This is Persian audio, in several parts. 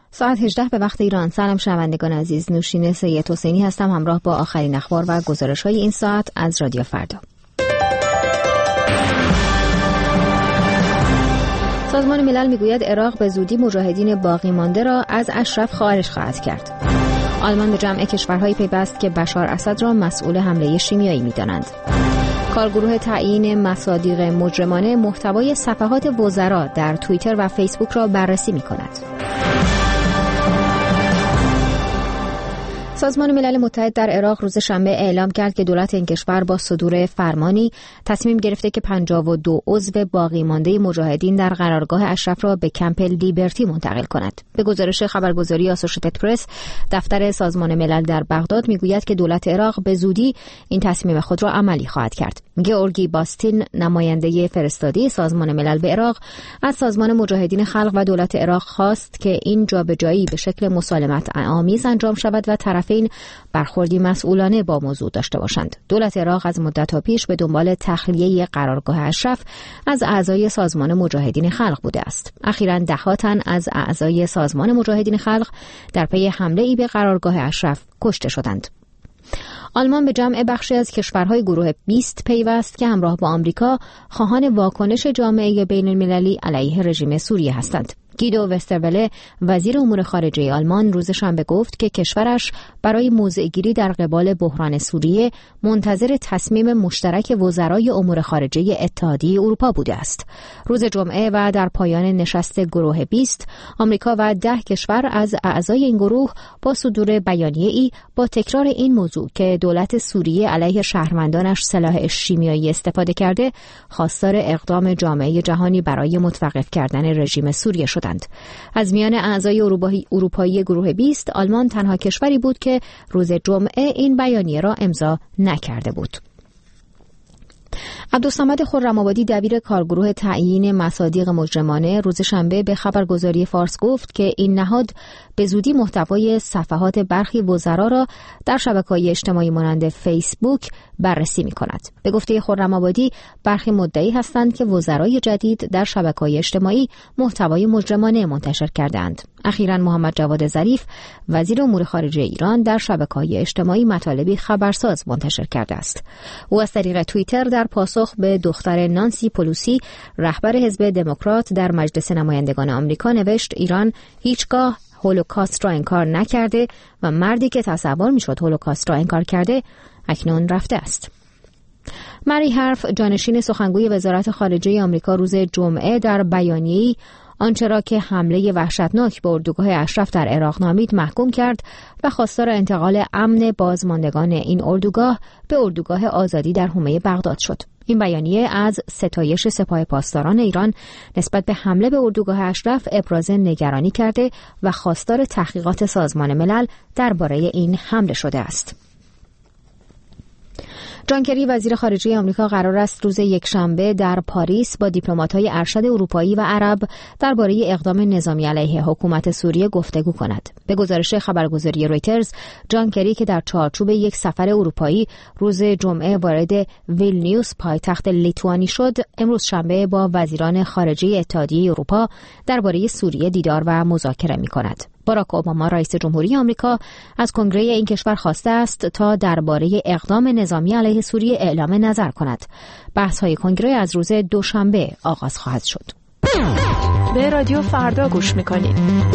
ساعت 18 به وقت ایران. سلام شنوندگان عزیز، نوشین سید حسینی هستم همراه با آخرین اخبار و گزارش‌های این ساعت از رادیو فردا. سازمان ملل میگوید عراق به زودی مجاهدین باقی مانده را از اشرف خارج خواهد کرد. آلمان به جمع کشورهای پیوست که بشار اسد را مسئول حمله شیمیایی می‌دانند. کارگروه تعیین مصادیق مجرمانه محتوای صفحات وزرا در توییتر و فیسبوک را بررسی می‌کند. سازمان ملل متحد در عراق روز شنبه اعلام کرد که دولت این کشور با صدور فرمانی تصمیم گرفته که 52 عضو باقی مانده مجاهدین در قرارگاه اشرف را به کمپ لیبرتی منتقل کند. به گزارش خبرگزاری آسوشیتد پرس، دفتر سازمان ملل در بغداد میگوید که دولت عراق به زودی این تصمیم خود را عملی خواهد کرد. گئورگی باستین، نماینده فرستاده سازمان ملل به عراق، از سازمان مجاهدین خلق و دولت عراق خواست که این جابجایی به شکل مسالمت آمیز انجام شود و طرفین برخوردی مسئولانه با موضوع داشته باشند. دولت عراق از مدت‌ها پیش به دنبال تخلیه قرارگاه اشرف از اعضای سازمان مجاهدین خلق بوده است. اخیراً ده‌ها تن از اعضای سازمان مجاهدین خلق در پی حمله‌ای به قرارگاه اشرف کشته شدند. آلمان به جمع بخشی از کشورهای گروه 20 پیوست که همراه با آمریکا خواهان واکنش جامعه بین‌المللی علیه رژیم سوریه هستند. گیدو وستربله، وزیر امور خارجه آلمان، روز شنبه گفت که کشورش برای موضع‌گیری در قبال بحران سوریه منتظر تصمیم مشترک وزرای امور خارجه اتحادیه اروپا بوده است. روز جمعه و در پایان نشست گروه 20، آمریکا و 10 کشور از اعضای این گروه با صدور بیانیه‌ای با تکرار این موضوع که دولت سوریه علیه شهروندانش سلاح شیمیایی استفاده کرده، خواستار اقدام جامعه جهانی برای متوقف کردن رژیم سوریه شدند. از میان اعضای اروپایی گروه 20، آلمان تنها کشوری بود که روز جمعه این بیانیه را امضا نکرده بود. عبدالصمد خرم‌آبادی، دبیر کارگروه تعیین مصادیق مجرمانه، روز شنبه به خبرگزاری فارس گفت که این نهاد به زودی محتوای صفحات برخی وزرا را در شبکه‌های اجتماعی مانند فیسبوک بررسی می‌کند. به گفته خرم‌آبادی، برخی مدعی هستند که وزرای جدید در شبکه‌های اجتماعی محتوای مجرمانه منتشر کردند. اخیراً محمد جواد ظریف، وزیر امور خارجه ایران، در شبکه‌های اجتماعی مطالبی خبرساز منتشر کرده است. او از طریق توییتر در پاسخ به دختر نانسی پلوسی، رهبر حزب دموکرات در مجلس نمایندگان آمریکا، نوشت ایران هیچگاه هولوکاست را انکار نکرده و مردی که تصور میشد هولوکاست را انکار کرده اکنون رفته است. مری هارف، جانشین سخنگوی وزارت خارجه آمریکا، روز جمعه در بیانیه‌ای آنچه را که حمله وحشتناک به اردوگاه اشرف در عراق نامید محکوم کرد و خواستار انتقال امن بازماندگان این اردوگاه به اردوگاه آزادی در حومه بغداد شد. این بیانیه از ستایش سپاه پاسداران ایران نسبت به حمله به اردوگاه اشرف ابراز نگرانی کرده و خواستار تحقیقات سازمان ملل درباره این حمله شده است. جان کری، وزیر خارجه آمریکا، قرار است روز یکشنبه در پاریس با دیپلمات‌های ارشد اروپایی و عرب درباره اقدام نظامی علیه حکومت سوریه گفتگو کند. به گزارش خبرگزاری رویترز، جان کری که در چارچوب یک سفر اروپایی روز جمعه وارد ویلنیوس، پایتخت لیتوانی شد، امروز شنبه با وزیران خارجه اتحادیه اروپا درباره سوریه دیدار و مذاکره می‌کند. باراک اوباما، رئیس جمهوری آمریکا، از کنگره این کشور خواسته است تا درباره اقدام نظامی علیه سوریه اعلام نظر کند. بحث‌های کنگره از روز دوشنبه آغاز خواهد شد. به رادیو فردا گوش می‌کنید.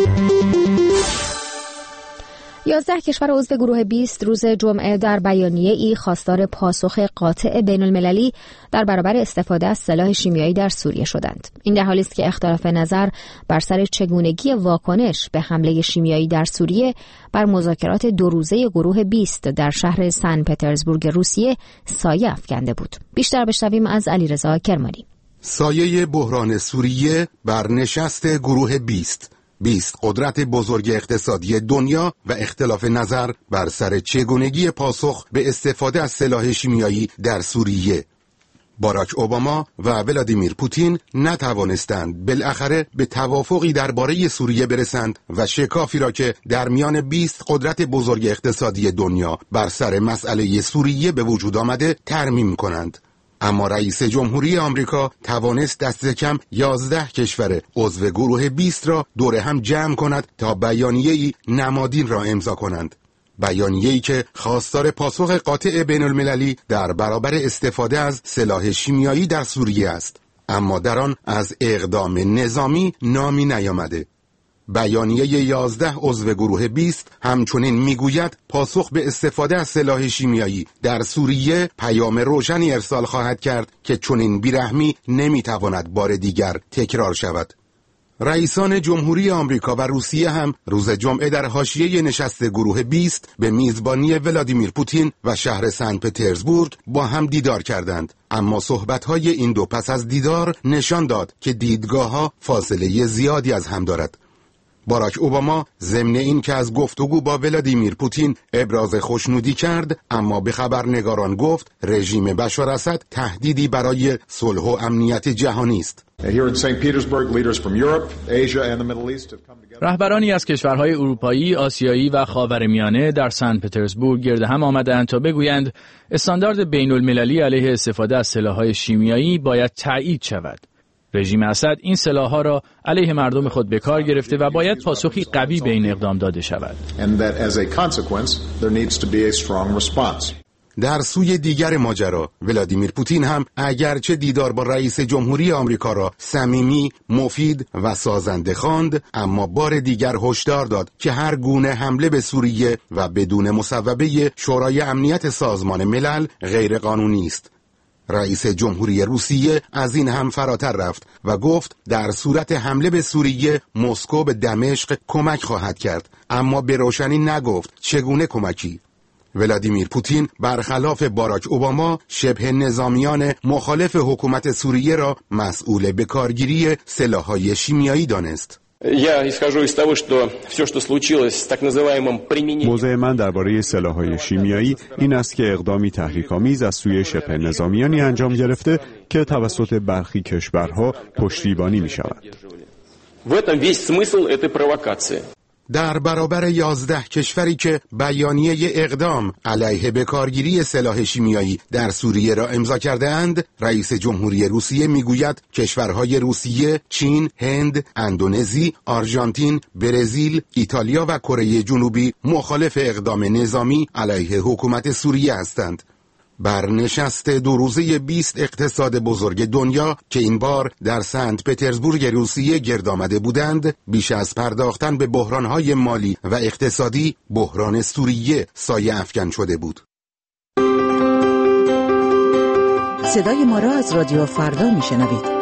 11 کشور عضو گروه 20 روز جمعه در بیانیه‌ای خواستار پاسخ قاطع بین‌المللی در برابر استفاده از سلاح شیمیایی در سوریه شدند. این در حالی است که اختلاف نظر بر سر چگونگی واکنش به حمله شیمیایی در سوریه بر مذاکرات 2 روزه گروه 20 در شهر سن پترزبورگ روسیه سایه افکنده بود. بیشتر بشنویم از علیرضا کرمانی. سایه بحران سوریه بر نشست گروه 20 قدرت بزرگ اقتصادی دنیا و اختلاف نظر بر سر چگونگی پاسخ به استفاده از سلاح شیمیایی در سوریه. باراک اوباما و ولادیمیر پوتین نتوانستند بالاخره به توافقی درباره سوریه برسند و شکافی را که در میان 20 قدرت بزرگ اقتصادی دنیا بر سر مسئله سوریه به وجود آمده ترمیم کنند. اما رئیس جمهوری آمریکا توانست دست کم 11 کشور عضو گروه 20 را دور هم جمع کند تا بیانیه‌ای نمادین را امضا کنند. بیانیه‌ای که خواستار پاسخ قاطع بین‌المللی در برابر استفاده از سلاح شیمیایی در سوریه است، اما در آن از اقدام نظامی نامی نیامده. بیانیه 11 عضو گروه 20 همچنین میگوید پاسخ به استفاده از سلاح شیمیایی در سوریه پیام روشنی ارسال خواهد کرد که چنین بیرحمی نمیتواند بار دیگر تکرار شود. رئیسان جمهوری آمریکا و روسیه هم روز جمعه در حاشیه نشست گروه 20 به میزبانی ولادیمیر پوتین و شهر سن پترزبورگ با هم دیدار کردند، اما صحبت‌های این دو پس از دیدار نشان داد که دیدگاه‌ها فاصله زیادی از هم دارد. باراک اوباما ضمن این که از گفتگو با ولادیمیر پوتین ابراز خوشنودی کرد، اما به خبرنگاران گفت رژیم بشار اسد تهدیدی برای صلح و امنیت جهانی است. رهبرانی از کشورهای اروپایی، آسیایی و خاورمیانه در سن پترزبورگ گرد هم آمدند تا بگویند استاندارد بین‌المللی علیه استفاده از سلاح‌های شیمیایی باید تایید شود. رژیم اسد این سلاح‌ها را علیه مردم خود به کار گرفته و باید پاسخی قوی به این اقدام داده شود. در سوی دیگر ماجرا ولادیمیر پوتین هم اگرچه دیدار با رئیس جمهوری آمریکا را صمیمی، مفید و سازنده خواند، اما بار دیگر هشدار داد که هر گونه حمله به سوریه و بدون مصوبه شورای امنیت سازمان ملل غیر قانونی است. رئیس جمهوری روسیه از این هم فراتر رفت و گفت در صورت حمله به سوریه مسکو به دمشق کمک خواهد کرد، اما به روشنی نگفت چگونه کمکی. ولادیمیر پوتین برخلاف باراک اوباما شبه نظامیان مخالف حکومت سوریه را مسئول به کارگیری سلاح‌های شیمیایی دانست. موضع من درباره سلاح‌های شیمیایی این است که اقدامی تحریک‌آمیز از سوی شبه نظامیانی انجام گرفته که توسط برخی کشورها پشتیبانی می‌شود. در برابر 11 کشوری که بیانیه اقدام علیه بکارگیری سلاح شیمیایی در سوریه را امضا کرده اند، رئیس جمهوری روسیه میگوید کشورهای روسیه، چین، هند، اندونزی، آرژانتین، برزیل، ایتالیا و کره جنوبی مخالف اقدام نظامی علیه حکومت سوریه هستند. بر نشست 2 روزه 20 اقتصاد بزرگ دنیا که این بار در سنت پترزبورگ روسیه گرد آمده بودند، بیش از پرداختن به بحرانهای مالی و اقتصادی، بحران سوریه سایه افکن شده بود. صدای ما را از رادیو فردا میشنوید.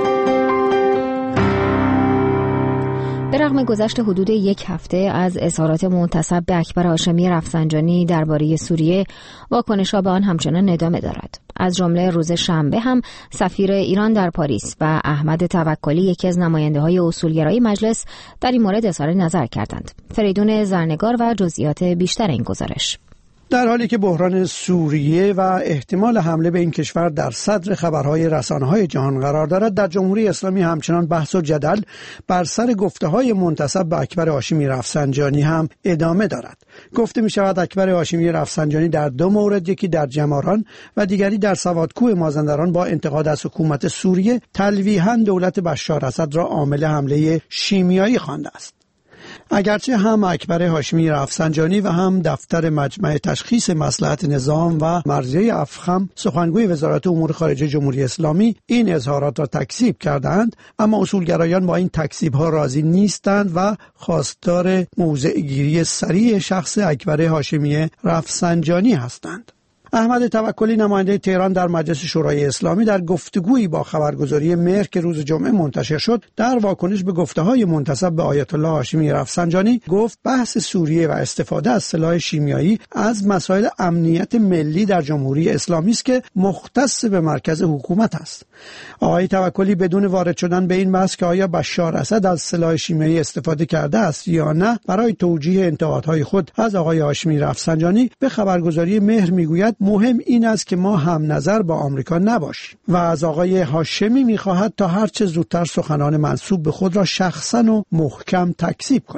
به رغم گذشت حدود 1 هفته از اظهارات منتسب به اکبر هاشمی رفسنجانی درباره سوریه، واکنش‌ها به آن همچنان ادامه دارد. از جمله روز شنبه هم سفیر ایران در پاریس و احمد توکلی، یکی از نماینده‌های اصولگرای مجلس، در این مورد اظهار نظر کردند. فریدون زرنگار و جزئیات بیشتر این گزارش. در حالی که بحران سوریه و احتمال حمله به این کشور در صدر خبرهای رسانه‌های جهان قرار دارد، در جمهوری اسلامی همچنان بحث و جدل بر سر گفته‌های منتسب به اکبر هاشمی رفسنجانی هم ادامه دارد. گفته می‌شود اکبر هاشمی رفسنجانی در 2 مورد، یکی در جماران و دیگری در سوادکوه مازندران، با انتقاد از حکومت سوریه تلویحاً دولت بشار اسد را عامل حمله شیمیایی خوانده است. اگرچه هم اکبر هاشمی رفسنجانی و هم دفتر مجمع تشخیص مصلحت نظام و مرضیه افخم، سخنگوی وزارت امور خارجه جمهوری اسلامی، این اظهارات را تکذیب کردند، اما اصولگرایان با این تکذیب‌ها راضی نیستند و خواستار موضع‌گیری سریع شخص اکبر هاشمی رفسنجانی هستند. احمد توکلی، نماینده تهران در مجلس شورای اسلامی، در گفتگویی با خبرگزاری مهر که روز جمعه منتشر شد، در واکنش به گفته‌های منتسب به آیت الله هاشمی رفسنجانی گفت بحث سوریه و استفاده از سلاح شیمیایی از مسائل امنیت ملی در جمهوری اسلامی است که مختص به مرکز حکومت است. آقای توکلی بدون وارد شدن به این بحث که آیا بشار اسد از سلاح شیمیایی استفاده کرده است یا نه، برای توجیه انتقادهای خود از آقای هاشمی رفسنجانی به خبرگزاری مهر میگوید مهم این است که ما هم نظر با آمریکا نباشیم و از آقای هاشمی میخواهد تا هرچه زودتر سخنان منسوب به خود را شخصا و محکم تکذیب کند.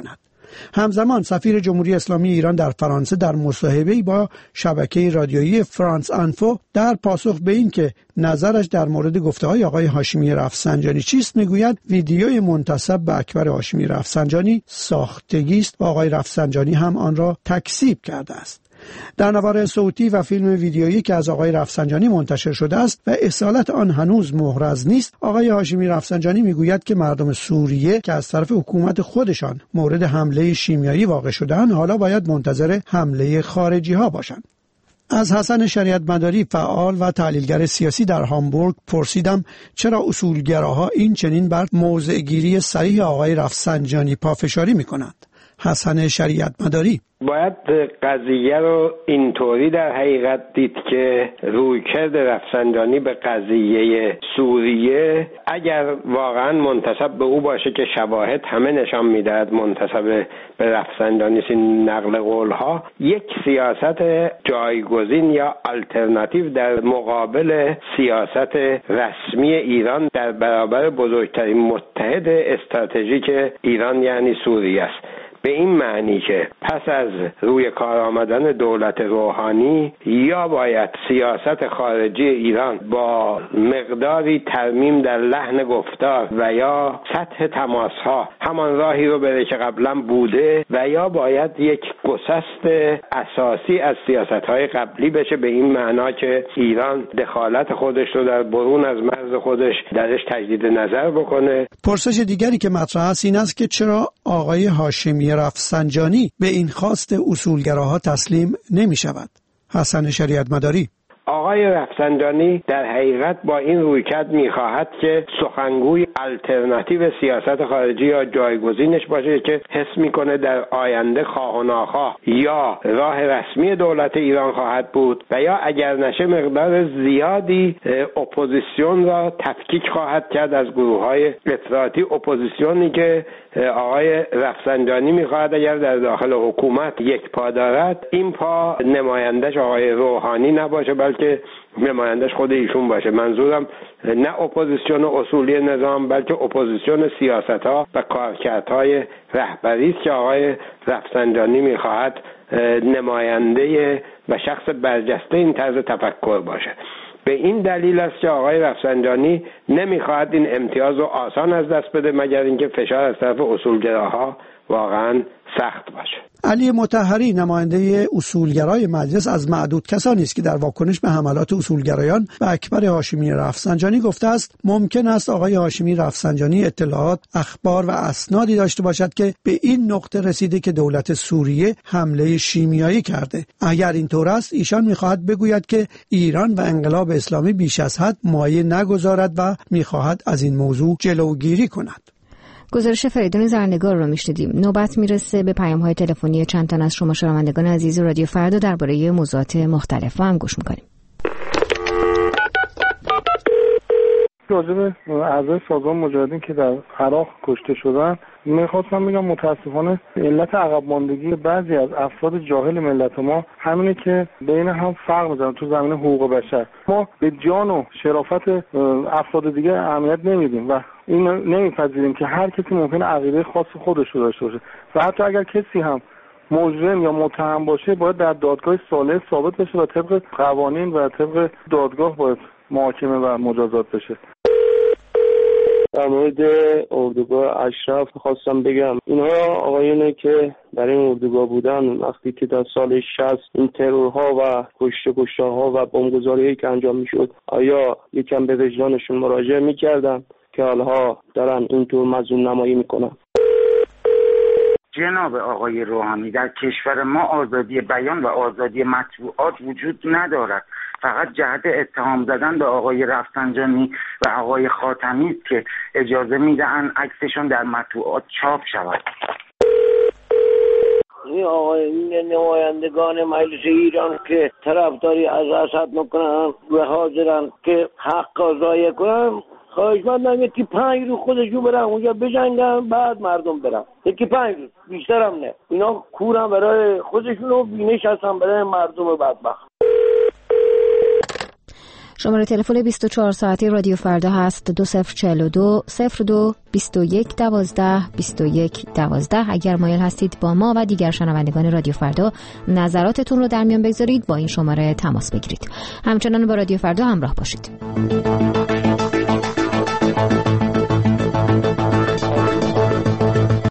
همزمان سفیر جمهوری اسلامی ایران در فرانسه در مصاحبه‌ای با شبکه رادیویی فرانس انفو در پاسخ به این که نظرش در مورد گفته‌های آقای هاشمی رفسنجانی چیست میگوید ویدیوی منتسب به اکبر هاشمی رفسنجانی ساختگی است و آقای رفسنجانی هم آن را تکذیب کرده است. در نوار صوتی و فیلم ویدیویی که از آقای رفسنجانی منتشر شده است و اصالت آن هنوز محرز نیست، آقای هاشمی رفسنجانی میگوید که مردم سوریه که از طرف حکومت خودشان مورد حمله شیمیایی واقع شده‌اند حالا باید منتظر حمله خارجی ها باشند. از حسن شریعت مداری فعال و تحلیلگر سیاسی در هامبورگ پرسیدم چرا اصولگراها این چنین بر موضع‌گیری صریح آقای رفسنجانی پافشاری می‌کنند. حسن شریعت مداری: باید قضیه رو اینطوری در حقیقت دید که رویکرد رفسنجانی به قضیه سوریه اگر واقعا منتسب به او باشه که شواهد همه نشان میدهد منتسب به رفسنجانی این نقل قولها، یک سیاست جایگزین یا آلترناتیو در مقابل سیاست رسمی ایران در برابر بزرگترین متحد استراتژیک ایران یعنی سوریه است. به این معنی که پس از روی کار آمدن دولت روحانی یا باید سیاست خارجی ایران با مقداری ترمیم در لحن گفتار و یا سطح تماسها همان راهی رو بره که قبلا بوده و یا باید یک گسست اساسی از سیاست‌های قبلی بشه، به این معنا که ایران دخالت خودش رو در برون از مرز خودش درش تجدید نظر بکنه. پرسش دیگری که مطرح است این است که چرا آقای هاشمی رفسنجانی به این خواست اصولگراها تسلیم نمی شود؟ حسن شریعت مداری: آقای رفسنجانی در حقیقت با این رویکرد می‌خواهد که سخنگوی آلترناتیو سیاست خارجی یا جایگزینش باشه که حس می‌کنه در آینده خواه و ناخواه یا راه رسمی دولت ایران خواهد بود و یا اگر نشه مقدار زیادی اپوزیسیون را تفکیک خواهد کرد از گروه‌های اطلاعاتی، اپوزیسیونی که آقای رفسنجانی می‌خواهد اگر در داخل حکومت یک پا دارد، این پا نمایندش آقای روحانی نباشه بلکه نمایندش خود ایشون باشه. منظورم نه اپوزیسیون اصولی نظام بلکه اپوزیسیون سیاست‌ها و کارکردهای رهبری است که آقای رفسنجانی می‌خواهد نماینده و شخص برجسته این طرز تفکر باشه. به این دلیل است که آقای رفسنجانی نمیخواهد این امتیاز رو آسان از دست بده مگر اینکه فشار از طرف اصولگراها واقعا سخت باشه. علی مطهری نماینده اصولگرای مجلس از معدود کسانی است که در واکنش به حملات اصولگرایان به اکبر هاشمی رفسنجانی گفته است ممکن است آقای هاشمی رفسنجانی اطلاعات، اخبار و اسنادی داشته باشد که به این نقطه رسیده که دولت سوریه حمله شیمیایی کرده. اگر اینطور است ایشان می‌خواهد بگوید که ایران و انقلاب اسلامی بیش از حد مایه نگذارد و می‌خواهد از این موضوع جلوگیری کند. گزارش فریدون زرنگار رو میشنیدیم. نوبت میرسه به پیام‌های تلفنی چند تن از شما شنوندگان عزیز رادیو فردا درباره موضوعات مختلف هم گوش می‌کنیم. راجب اعضای سازمان مجاهدین که در عراق کشته شدن میخواستم بگم متاسفانه علت عقب ماندگی بعضی از افراد جاهل ملت ما همینه که بین هم فرق می‌ذارن تو زمینه حقوق بشر. ما به جان و شرافت افراد دیگه اهمیت نمیدیم و این نمیپذیریم که هر کسی ممکنه عقیده خاص خودش رو داشته باشه و حتی اگر کسی هم مجرم یا متهم باشه باید در دادگاه صالح ثابت بشه و طبق قوانین و طبق دادگاه باید محاکمه و مجازات بشه. در مورد اردوگاه اشرف خواستم بگم اینها آقایونه که در این اردوگاه بودن وقتی که در سال 60 این ترورها و کشته‌ها و بمبگذاری‌هایی که انجام میشد آیا یکم به وجدانشون مراجعه میکردن که حالا دارن اینطور مظلوم نمایی میکنن؟ جناب آقای روحانی، در کشور ما آزادی بیان و آزادی مطبوعات وجود ندارد. فقط جهت اتهام زدن به آقای رفسنجانی و آقای خاتمی که اجازه میدهن عکسشون در مطبوعات چاپ شود. این آقای نمایندگان مجلس ایران که طرفداری از اسد میکنن و حاضرن که حق ضایع کنن، خواهش مندم یکی 5 روز خودشون برن اونجا بجنگن بعد مردم برن. یکی 5 روز بیشتر هم نه. اینا کورن برای خودشون و بینش هستن برای مردم بدبخت. شماره تلفن 24 ساعتی رادیو فردا هست 2042 02 21 12 21 12. اگر مایل هستید با ما و دیگر شنوندگان رادیو فردا نظراتتون رو در میان بگذارید با این شماره تماس بگیرید. همچنان با رادیو فردا همراه باشید.